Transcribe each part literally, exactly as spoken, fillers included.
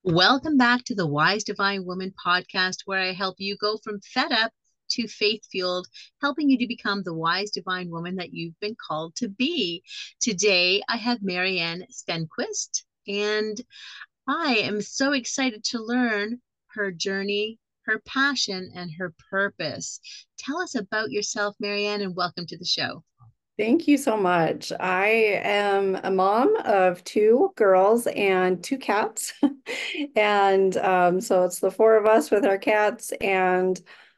Welcome back to the Wise Divine Woman podcast, where I help you go from fed up to faith fueled, helping you to become the wise divine woman that you've been called to be. Today, I have Marianne Stenquist, and I am so excited to learn her journey, her passion, and her purpose. Tell us about yourself, Marianne, and welcome to the show. Thank you so much. I am a mom of two girls and two cats. And um, so it's the four of us with our cats. And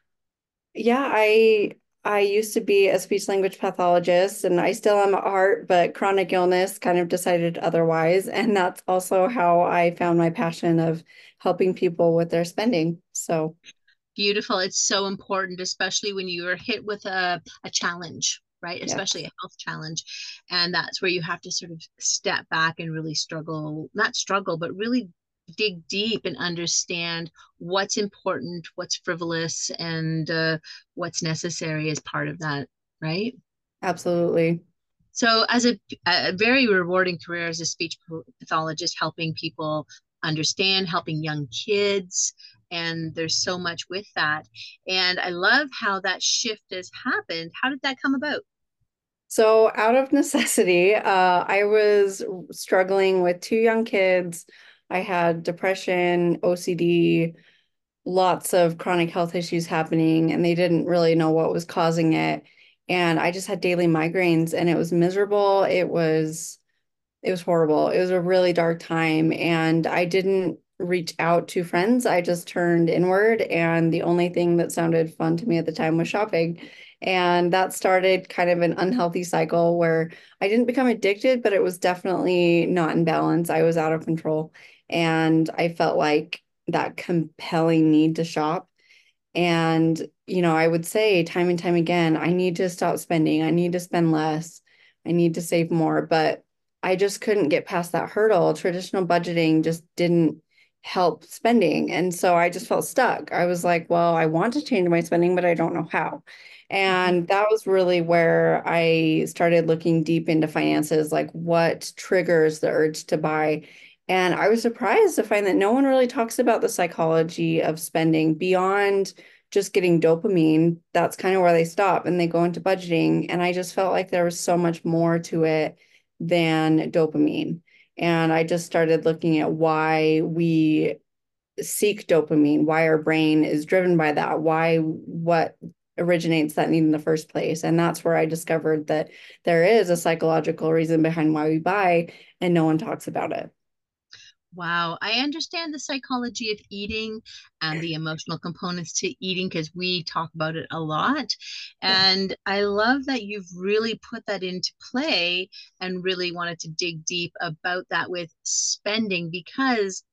yeah, I I used to be a speech language pathologist and I still am at heart, but chronic illness kind of decided otherwise. And that's also how I found my passion of helping people with their spending. So Beautiful. It's so important, especially when you are hit with a, a challenge, right? yeah, Especially a health challenge. And that's where you have to sort of step back and really struggle, not struggle, but really dig deep and understand what's important, what's frivolous, and uh, what's necessary as part of that, right? absolutely. So, as a, a very rewarding career as a speech pathologist, helping people understand, helping young kids, and there's so much with that. And I love how that shift has happened. How did that come about? So, out of necessity, uh, I was struggling with two young kids. I had depression, O C D, lots of chronic health issues happening, and they didn't really know what was causing it. And I just had daily migraines, and it was miserable. It was it was horrible. It was a really dark time, and I didn't reach out to friends. I just turned inward, and the only thing that sounded fun to me at the time was shopping. And that started kind of an unhealthy cycle where I didn't become addicted, but it was definitely not in balance. I was out of control, and I felt like that compelling need to shop. And, you know, I would say time and time again, I need to stop spending. I need to spend less. I need to save more. But I just couldn't get past that hurdle. Traditional budgeting just didn't help spending. And so I just felt stuck. I was like, well, I want to change my spending, but I don't know how. Mhm. And that was really where I started looking deep into finances, like what triggers the urge to buy. And I was surprised to find that no one really talks about the psychology of spending beyond just getting dopamine. That's kind of where they stop and they go into budgeting. And I just felt like there was so much more to it than dopamine. And I just started looking at why we seek dopamine, why our brain is driven by that, why what originates that need in the first place. And that's where I discovered that there is a psychological reason behind why we buy, and no one talks about it. Wow, I understand the psychology of eating and the emotional components to eating because we talk about it a lot. Yeah. And I love that you've really put that into play and really wanted to dig deep about that with spending because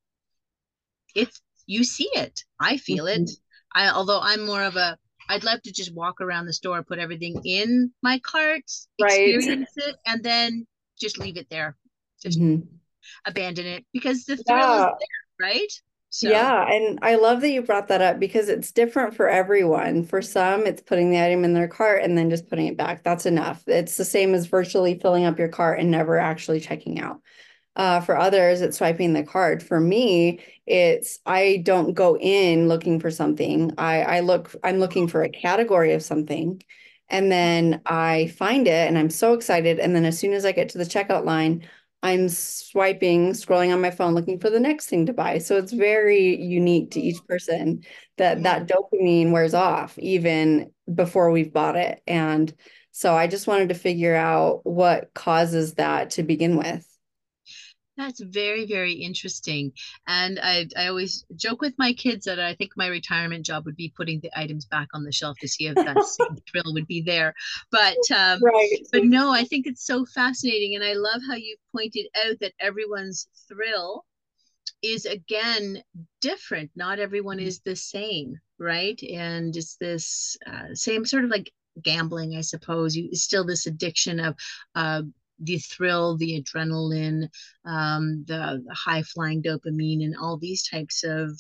it's you see it. I feel it. Mhm. I although I'm more of a I'd love to just walk around the store, put everything in my cart, Right. experience it, and then just leave it there. Just Mhm. abandon it because the thrill is Yeah. there, right? So, Yeah, and I love that you brought that up because it's different for everyone. For some, it's putting the item in their cart and then just putting it back. That's enough. It's the same as virtually filling up your cart and never actually checking out. Uh, for others, it's swiping the card. For me, it's I don't go in looking for something. I, I look, I'm looking for a category of something, and then I find it, and I'm so excited. And then as soon as I get to the checkout line, I'm swiping, scrolling on my phone, looking for the next thing to buy. So it's very unique to each person that yeah. that dopamine wears off even before we've bought it. And so I just wanted to figure out what causes that to begin with. That's very, very interesting. And I, I always joke with my kids that I think my retirement job would be putting the items back on the shelf to see if that same thrill would be there. But um, Right. but no, I think it's so fascinating, and I love how you pointed out that everyone's thrill is again different. Not everyone is the same, right? And it's this uh, same sort of like gambling, I suppose. You it's still this addiction of uh, the thrill, the adrenaline, um, the, the high flying dopamine, and all these types of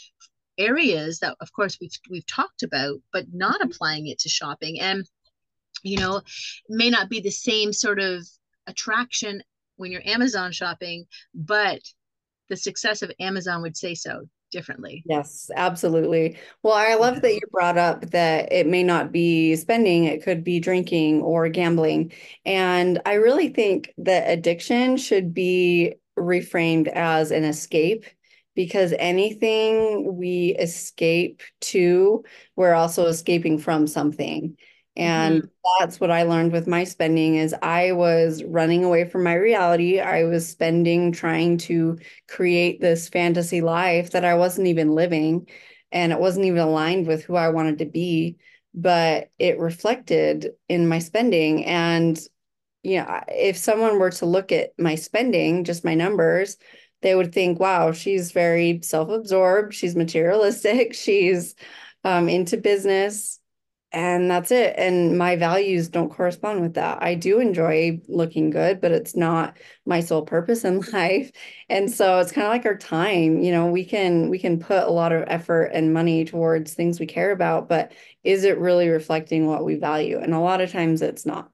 areas that, of course, we've we've talked about, but not applying it to shopping. And you know, it may not be the same sort of attraction when you're Amazon shopping, but the success of Amazon would say so differently. Yes, absolutely. Well, I love that Yeah. you brought up that it may not be spending, it could be drinking or gambling. And I really think that addiction should be reframed as an escape because anything we escape to, we're also escaping from something. Hmm. And that's what I learned with my spending is I was running away from my reality. I was spending trying to create this fantasy life that I wasn't even living and it wasn't even aligned with who I wanted to be, but it reflected in my spending. And, you know, if someone were to look at my spending, just my numbers, they would think, wow, she's very self-absorbed, she's materialistic, she's um, into business. And that's it. And my values don't correspond with that. I do enjoy looking good, but it's not my sole purpose in life. And so it's kind of like our time, you know, we can we can put a lot of effort and money towards things we care about, but is it really reflecting what we value? And a lot of times it's not.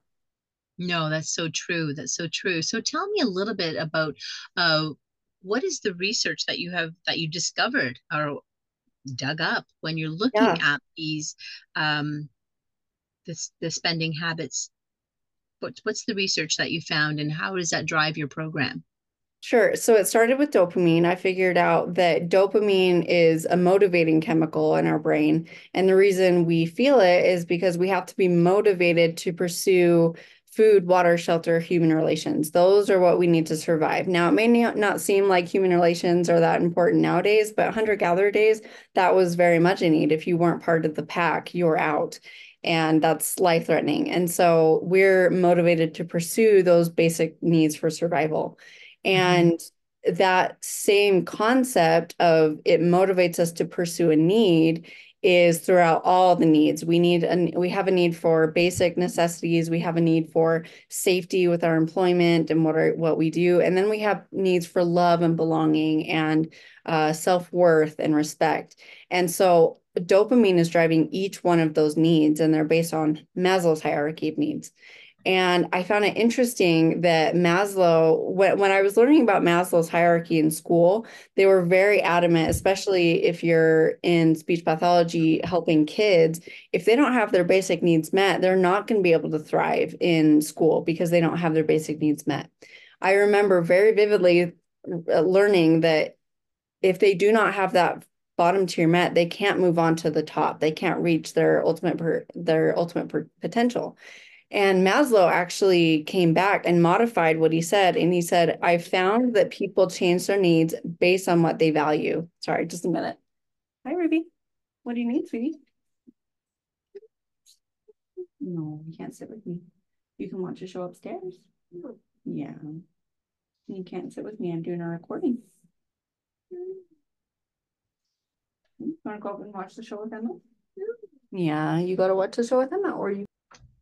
No, that's so true. That's so true. So tell me a little bit about uh, what is the research that you have that you discovered or dug up when you're looking Yeah. at these um, this the spending habits. What, what's the research that you found and how does that drive your program? Sure. So it started with dopamine. I figured out that dopamine is a motivating chemical in our brain. And the reason we feel it is because we have to be motivated to pursue food, water, shelter, human relations. Those are what we need to survive. Now, it may not seem like human relations are that important nowadays, but hunter-gatherer days, that was very much a need. If you weren't part of the pack, you're out. And that's life-threatening. And so we're motivated to pursue those basic needs for survival. Hmm. And that same concept of it motivates us to pursue a need is throughout all the needs. We need and we have a need for basic necessities. We have a need for safety with our employment and what are what we do, and then we have needs for love and belonging and uh, self-worth and respect. And so dopamine is driving each one of those needs, and they're based on Maslow's hierarchy of needs. And I found it interesting that Maslow, when, when I was learning about Maslow's hierarchy in school, they were very adamant, especially if you're in speech pathology helping kids, if they don't have their basic needs met, they're not going to be able to thrive in school because they don't have their basic needs met. I remember very vividly uh, learning that if they do not have that bottom tier met, they can't move on to the top. They can't reach their ultimate per, their ultimate per, potential. And Maslow actually came back and modified what he said. And he said, I found that people change their needs based on what they value. Sorry, just a minute. Hi, Ruby. What do you need, sweetie? No, you can't sit with me. You can watch a show upstairs. Yeah. You can't sit with me. I'm doing a recording. You want to go up and watch the show with Emma? Yeah, you got to watch the show with Emma, or you.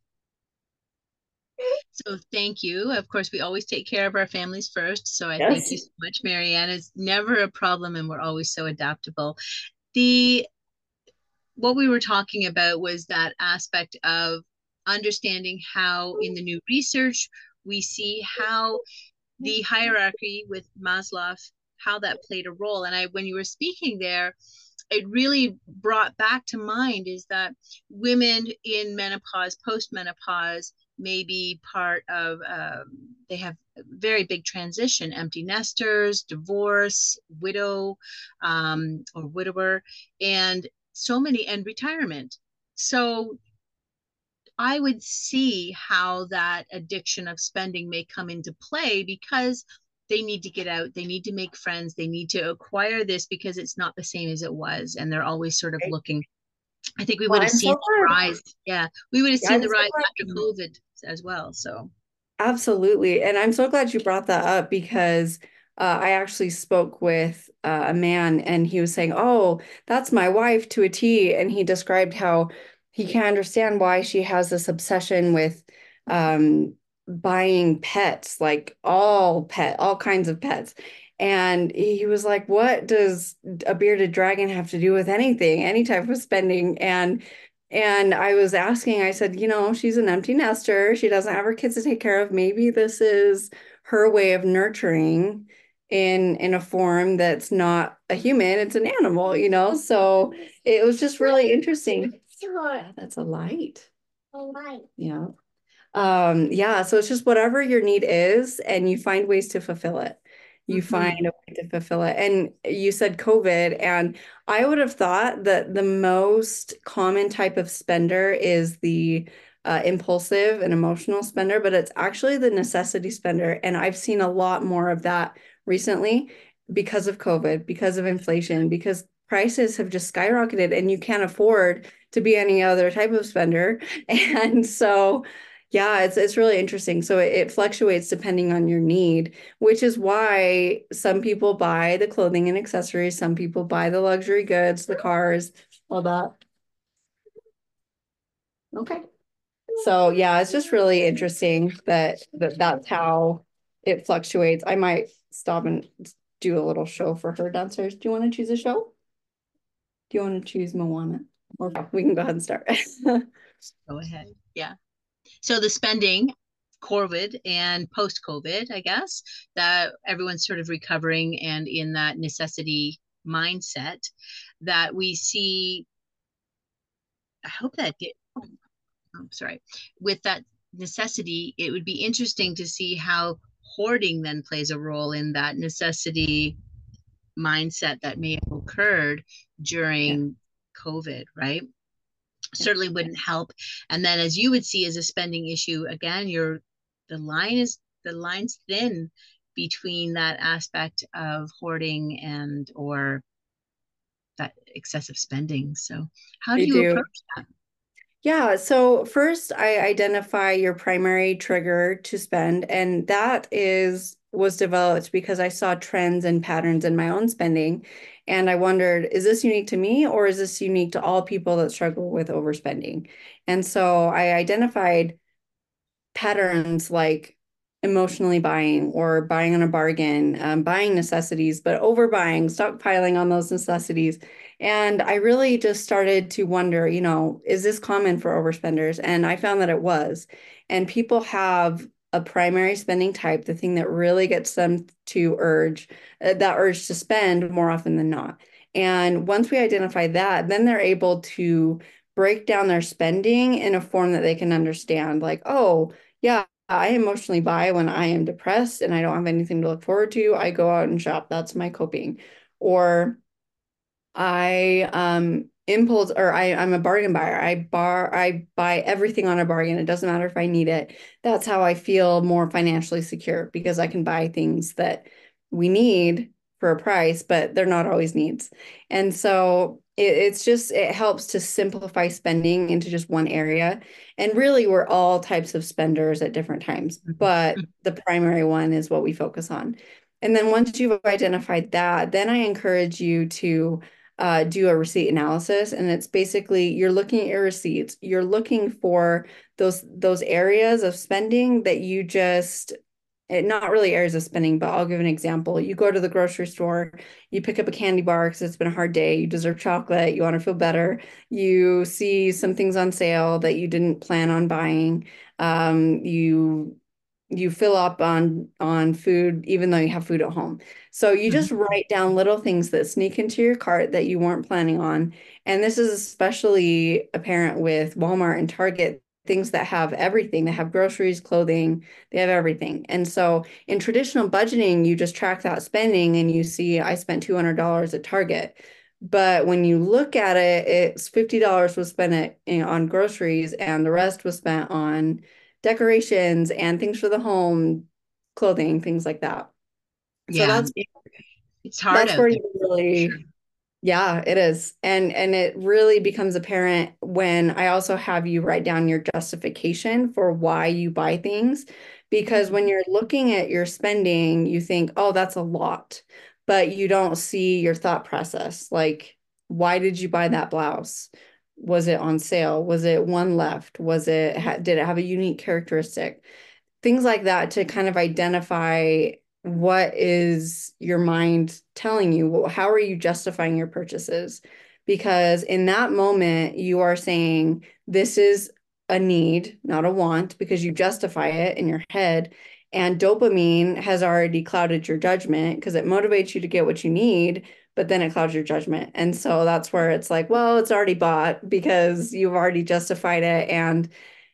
So thank you. Of course, we always take care of our families first. So I thank Yes. you so much, Marianne. It's never a problem, and we're always so adaptable. The what we were talking about was that aspect of understanding how in the new research we see how the hierarchy with Maslow, how that played a role. And I, when you were speaking there, it really brought back to mind is that women in menopause, post-menopause, may be part of, um, they have a very big transition, empty nesters, divorce, widow, um, or widower, and so many, and retirement. So I would see how that addiction of spending may come into play because they need to get out, they need to make friends, they need to acquire this because it's not the same as it was. And they're always sort of looking. I think we Well, would have I'm seen so the glad. rise. Yeah, we would have seen I'm the so rise after glad. COVID as well. So, Absolutely. And I'm so glad you brought that up because uh, I actually spoke with uh, a man and he was saying, oh, that's my wife to a T. And he described how he can't understand why she has this obsession with um, buying pets, like all pet, all kinds of pets. And he was like, what does a bearded dragon have to do with anything, any type of spending? And and I was asking, I said, you know, she's an empty nester. She doesn't have her kids to take care of. Maybe this is her way of nurturing in in a form that's not a human, it's an animal, you know? So it was just really interesting. Yeah, that's a light. A light. Yeah. Um, yeah, so it's just whatever your need is, and you find ways to fulfill it. You find Mm-hmm. a way to fulfill it. And you said COVID, and I would have thought that the most common type of spender is the uh, impulsive and emotional spender, but it's actually the necessity spender. And I've seen a lot more of that recently because of COVID, because of inflation, because prices have just skyrocketed and you can't afford to be any other type of spender. And so, yeah, it's it's really interesting. So it, it fluctuates depending on your need, which is why some people buy the clothing and accessories, some people buy the luxury goods, the cars, all that. Okay. So yeah, it's just really interesting that, that that's how it fluctuates. I might stop and do a little show for her downstairs. Do you want to choose a show? Do you want to choose Moana? Or we can go ahead and start. Go ahead. Yeah. So the spending, COVID and post COVID, I guess, that everyone's sort of recovering and in that necessity mindset that we see. I hope that did. Oh, I'm sorry. With that necessity, it would be interesting to see how hoarding then plays a role in that necessity mindset that may have occurred Yeah. during COVID, right? Certainly wouldn't help. And then as you would see as a spending issue, again, you're the line is the line's thin between that aspect of hoarding and or that excessive spending. So how do You you do. approach that? Yeah, so first I identify your primary trigger to spend, and that is was developed because I saw trends and patterns in my own spending. And I wondered, is this unique to me or is this unique to all people that struggle with overspending? And so I identified patterns like emotionally buying or buying on a bargain, um, buying necessities, but overbuying, stockpiling on those necessities. And I really just started to wonder, you know, is this common for overspenders? And I found that it was. And people have a primary spending type, the thing that really gets them to urge, uh, that urge to spend more often than not. And once we identify that, then they're able to break down their spending in a form that they can understand, like, oh, yeah, I emotionally buy when I am depressed and I don't have anything to look forward to. I go out and shop. That's my coping. Or I um impulse or I, I'm a bargain buyer. I bar I buy everything on a bargain. It doesn't matter if I need it. That's how I feel more financially secure because I can buy things that we need for a price, but they're not always needs. And so it, it's just it helps to simplify spending into just one area. And really we're all types of spenders at different times, but the primary one is what we focus on. And then once you've identified that, then I encourage you to uh, do a receipt analysis, and it's basically you're looking at your receipts. You're looking for those those areas of spending that you just it, not really areas of spending, but I'll give an example. You go to the grocery store, you pick up a candy bar because it's been a hard day. You deserve chocolate. You want to feel better. You see some things on sale that you didn't plan on buying. Um, you you fill up on on food even though you have food at home. So you just Mhm. write down little things that sneak into your cart that you weren't planning on. And this is especially apparent with Walmart and Target, things that have everything. They have groceries, clothing, they have everything. And so in traditional budgeting, you just track that spending and you see I spent two hundred dollars at Target. But when you look at it, it's fifty dollars was spent at, you know, on groceries and the rest was spent on decorations and things for the home, clothing, things like that. So Yeah, that's it's hard that's out where there. you Sure. really, yeah, it is. And and it really becomes apparent when I also have you write down your justification for why you buy things. Because when you're looking at your spending, you think, oh, that's a lot, but you don't see your thought process. Like, why did you buy that blouse? Was it on sale? Was it one left? Was it, did it have a unique characteristic? Things like that to kind of identify what is your mind telling you? How are you justifying your purchases? Because in that moment, you are saying, this is a need, not a want, because you justify it in your head. And dopamine has already clouded your judgment because it motivates you to get what you need, but then it clouds your judgment. And so that's where it's like, well, it's already bought because you've already justified it. And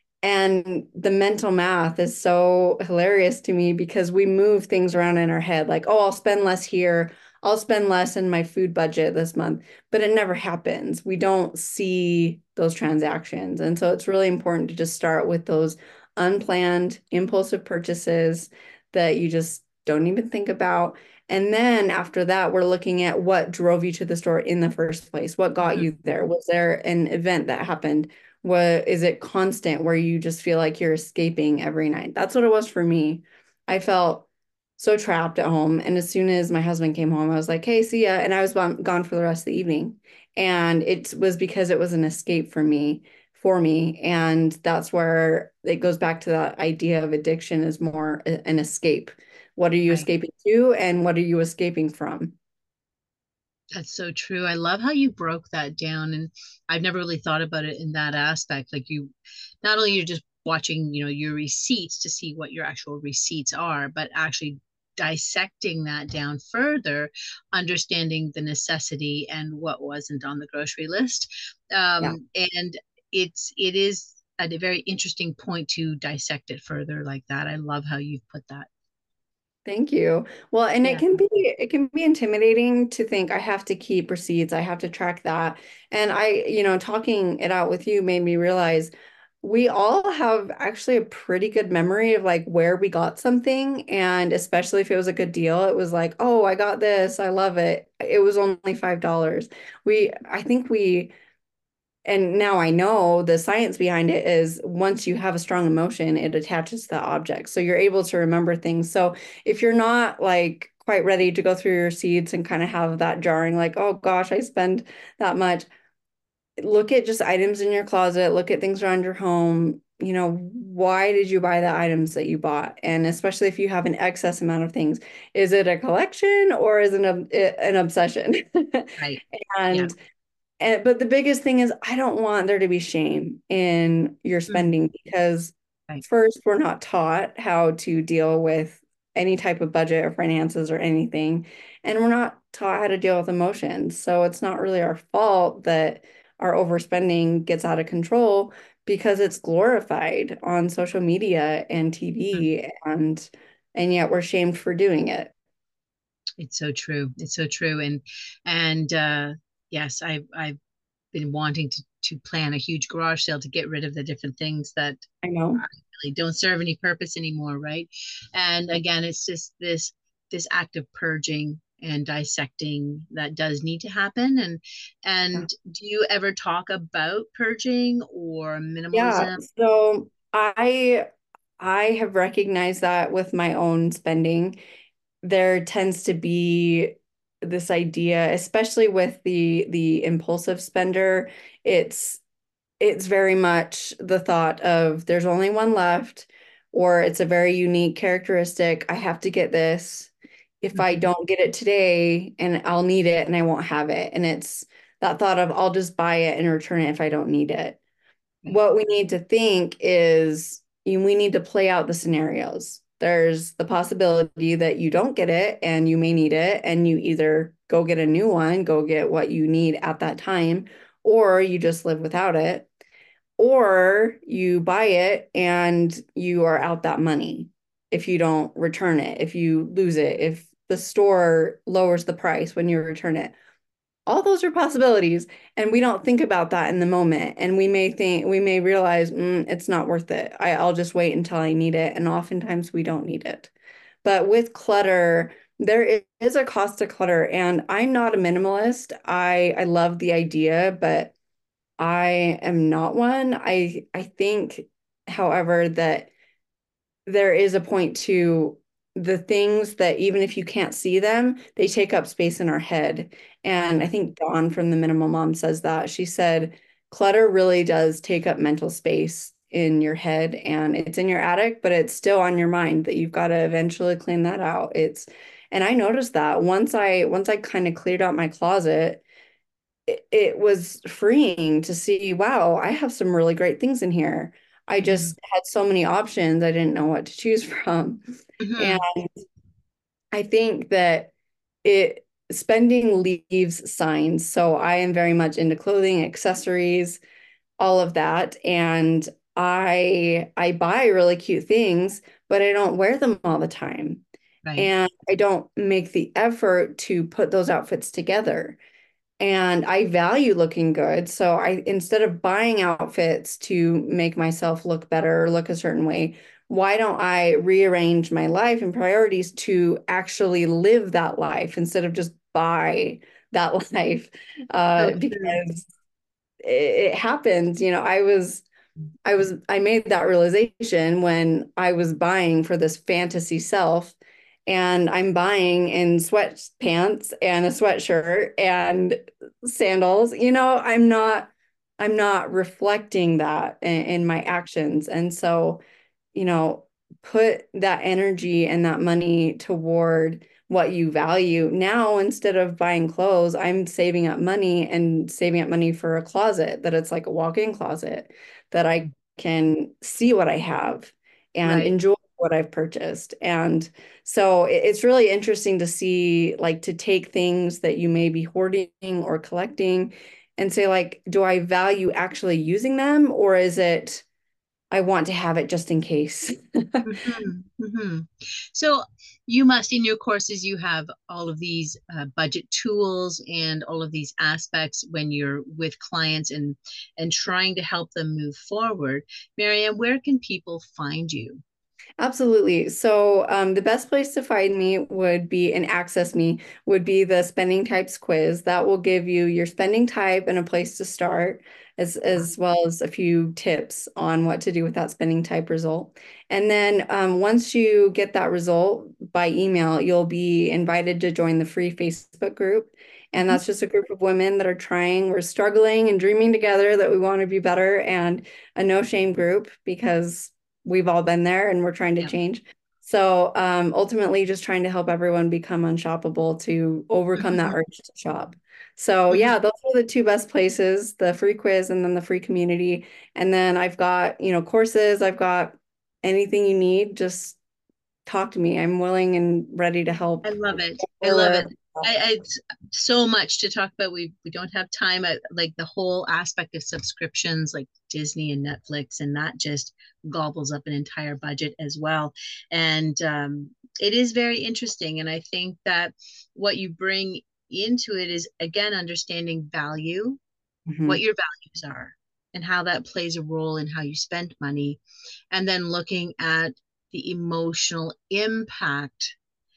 and the mental math is so hilarious to me because we move things around in our head like, oh, I'll spend less here. I'll spend less in my food budget this month, but it never happens. We don't see those transactions. And so it's really important to just start with those unplanned, impulsive purchases that you just don't even think about. And then after that, we're looking at what drove you to the store in the first place. What got Mhm. you there? Was there an event that happened? What is it constant where you just feel like you're escaping every night? That's what it was for me. I felt so trapped at home. And as soon as my husband came home, I was like, hey, see ya. And I was gone gone for the rest of the evening. And it was because it was an escape for me, for me. And that's where it goes back to that idea of addiction is more a- an escape. What are you Right. escaping to, and what are you escaping from? That's so true. I love how you broke that down. And I've never really thought about it in that aspect. Like you, not only you're just watching, you know, your receipts to see what your actual receipts are, but actually dissecting that down further, understanding the necessity and what wasn't on the grocery list. Yeah. Um, and it's, it is a very interesting point to dissect it further like that. I love how you've put that. Thank you. Well, and it Yeah. can be it can be intimidating to think I have to keep receipts, I have to track that. And I, you know, talking it out with you made me realize we all have actually a pretty good memory of like where we got something. And especially if it was a good deal, it was like, oh, I got this, I love it. It was only five dollars. We, I think we and now I know the science behind it is once you have a strong emotion, it attaches to the object. So you're able to remember things. So if you're not like quite ready to go through your receipts and kind of have that jarring, like, oh gosh, I spend that much, look at just items in your closet, look at things around your home. You know, why did you buy the items that you bought? And especially if you have an excess amount of things, is it a collection or is it an, an obsession? Right. Yeah. And and but the biggest thing is I don't want there to be shame in your Mm, spending because right. first, we're not taught how to deal with any type of budget or finances or anything. And we're not taught how to deal with emotions. So it's not really our fault that our overspending gets out of control because it's glorified on social media and Mm. T V and and yet we're shamed for doing it. It's so true. It's so true. And and uh yes, I've I've been wanting to to plan a huge garage sale to get rid of the different things that I know. really don't serve any purpose anymore, right? And again, it's just this this act of purging and dissecting that does need to happen. And Yeah. and do you ever talk about purging or Yeah, minimalism? so I I have recognized that with my own spending. There tends to be this idea, especially with the the impulsive spender, it's it's very much the thought of there's only one left, or it's a very unique characteristic. I have to get this. If I Mhm. don't get it today, and I'll need it and I won't have it. And it's that thought of I'll just buy it and return it if I don't need it. Right. What we need to think is we need to play out the scenarios. There's the possibility that you don't get it and you may need it, and you either go get a new one, go get what you need at that time, or you just live without it, or you buy it and you are out that money if you don't return it, if you lose it, if the store lowers the price when you return it. All those are possibilities, and we don't think about that in the moment. And we may think we may realize mm, it's not worth it. I, I'll just wait until I need it, and oftentimes we don't need it. But with clutter, there is a cost to clutter, and I'm not a minimalist. I I love the idea, but I am not one. I I think, however, that there is a point to the things that even if you can't see them, they take up space in our head. And I Mhm. think Dawn from the Minimal Mom says that. She said, clutter really does take up mental space in your head and it's in your attic, but it's still on your mind that you've got to eventually clean that out. It's, and I noticed that once I once I kind of cleared out my closet, it, it was freeing to see, wow, I have some really great things in here. I Mm-hmm. just had so many options, I didn't know what to choose from. And Mm-hmm. I think that it spending leaves signs. So I am very much into clothing, accessories, all of that. And I I buy really cute things, but I don't wear them all the time. Right. And I don't make the effort to put those outfits together. And I value looking good. So I, instead of buying outfits to make myself look better or look a certain way, why don't I rearrange my life and priorities to actually live that life instead of just buy that life? So Uh, true. because it, it happens, you know, I was I was I made that realization when I was buying for this fantasy self, and I'm buying in sweatpants and a sweatshirt and sandals. You know, I'm not I'm not reflecting that in, in my actions. And so, you know, put that energy and that money toward what you value. Now, instead of buying clothes, I'm saving up money and saving up money for a closet that it's like a walk-in closet that I can see what I have and Right. enjoy what I've purchased. And so it's really interesting to see, like, to take things that you may be hoarding or collecting and say, like, do I value actually using them, or is it I want to have it just in case? Mm-hmm. Mm-hmm. So you must, in your courses, you have all of these uh, budget tools and all of these aspects when you're with clients and and trying to help them move forward. Marianne, where can people find you? Absolutely. So, um, the best place to find me would be and access me would be the spending types quiz. That will give you your spending type and a place to start, as as well as a few tips on what to do with that spending type result. And then, um, once you get that result by email, you'll be invited to join the free Facebook group. And Mhm. that's just a group of women that are trying, we're struggling and dreaming together that we want to be better, and a no shame group because we've all been there and we're trying to Yeah. change. So um, ultimately, just trying to help everyone become unshoppable to overcome that Mhm. urge to shop. So yeah, Mhm. those are the two best places, the free quiz and then the free community. And then I've got, you know, courses, I've got anything you need, just talk to me. I'm willing and ready to I help love it. I or love wherever. it. I, I it's so much to talk about. We we don't have time. I, like the whole aspect of subscriptions, like Disney and Netflix, and that just gobbles up an entire budget as well. And um, it is very interesting. And I think that what you bring into it is again understanding value, what Mhm. your values are, and how that plays a role in how you spend money, and then looking at the emotional impact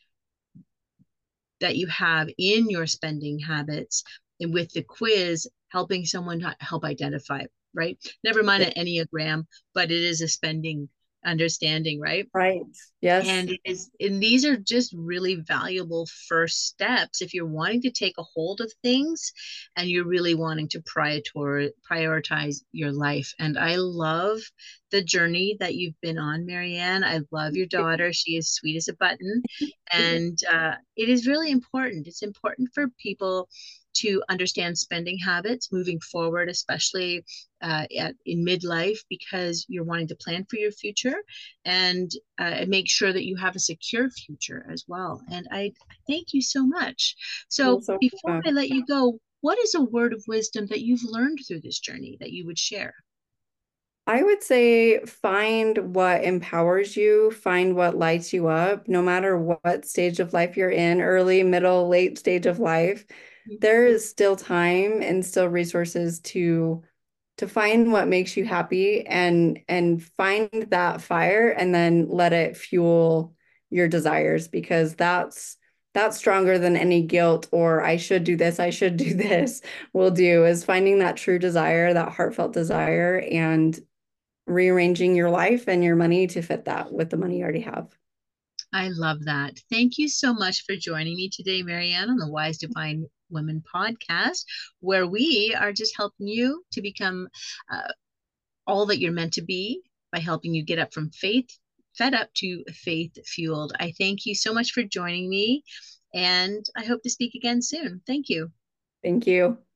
that you have in your spending habits, and with the quiz helping someone to help identify, right? Never mind Yeah. an enneagram, but it is a spending understanding, right? Right. Yes. And it is, and these are just really valuable first steps if you're wanting to take a hold of things and you're really wanting to prior- prioritize your life. And I love the journey that you've been on, Marianne. I love your daughter. She is sweet as a button. And uh, it is really important. It's important for people to understand spending habits moving forward, especially uh, at, in midlife, because you're wanting to plan for your future and uh, make sure that you have a secure future as well. And I thank you so much. Well, So so before uh, I let you go, what is a word of wisdom that you've learned through this journey that you would share? I would say find what empowers you, find what lights you up, no matter what stage of life you're in, early, middle, late stage of life. There is still time and still resources to to find what makes you happy and and find that fire and then let it fuel your desires, because that's that's stronger than any guilt or I should do this, I should do this will do, is finding that true desire, that heartfelt desire, and rearranging your life and your money to fit that with the money you already have. I love that. Thank you so much for joining me today, Marianne, on the Wise Divine Women podcast, where we are just helping you to become uh, all that you're meant to be by helping you get up from faith fed up to faith fueled. I thank you so much for joining me, and I hope to speak again soon. Thank you. Thank you.